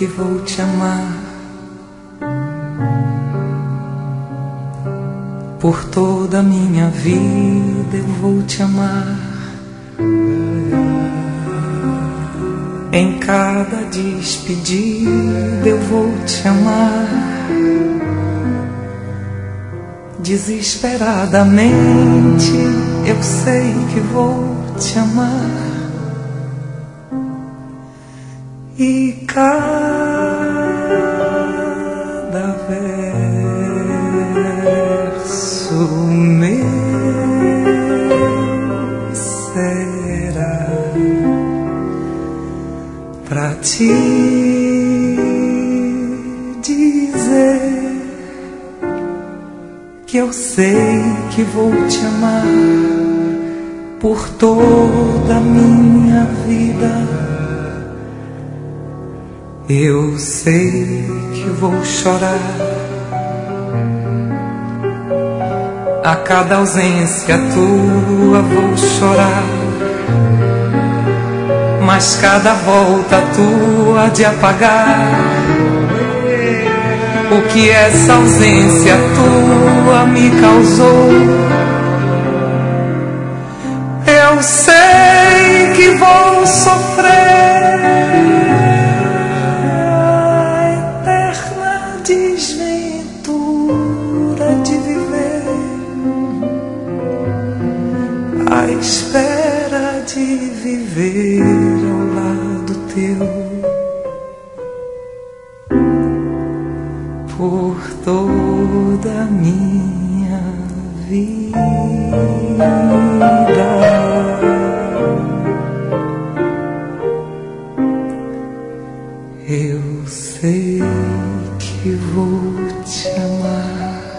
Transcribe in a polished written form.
que vou te amar por toda a minha vida. Eu vou te amar em cada despedida. Eu vou te amar desesperadamente. Eu sei que vou te amar. E cada verso meu será pra te dizer que eu sei que vou te amar por toda a minha vida. Eu sei que vou chorar a cada ausência tua, vou chorar, mas cada volta tua de apagar o que essa ausência tua me causou. Eu sei que vou sofrer à espera de viver ao lado teu por toda a minha vida. Eu sei que vou te amar